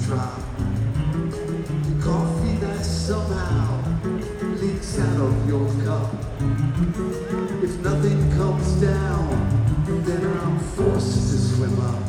drop. Coffee that somehow leaks out of your cup. If nothing comes down, then I'm forced to swim up.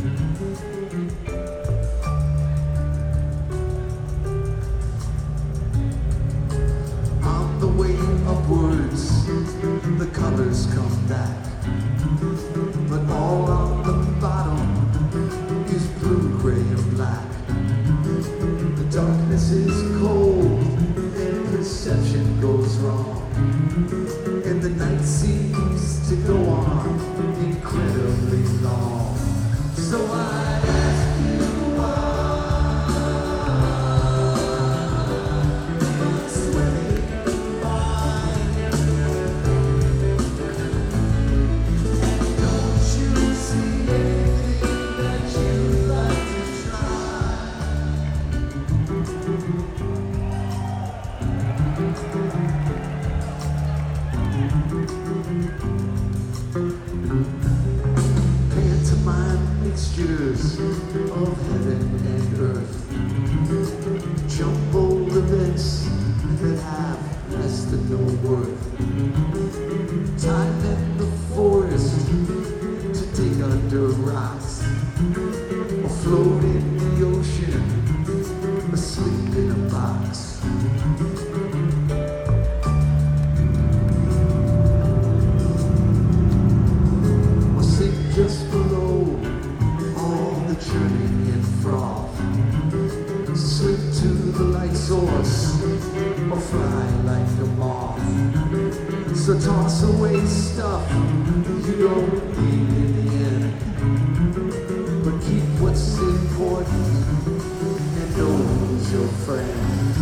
On the way upwards, the colors come back, but all on the bottom is blue, gray, and black. The darkness is cold and perception goes wrong, and the night seems to go on incredibly long. So I ask you why, swimming by, and don't you see anything that you'd like to try? Pantomime mixtures of heaven and earth, jumbled events that have less than no worth. Time in the forest to dig under rocks, or float in the ocean, or sleep in a box. Just below all the churning and froth, slip to the light source or fly like a moth. So toss away stuff you don't need in the end, but keep what's important and know who's your friend.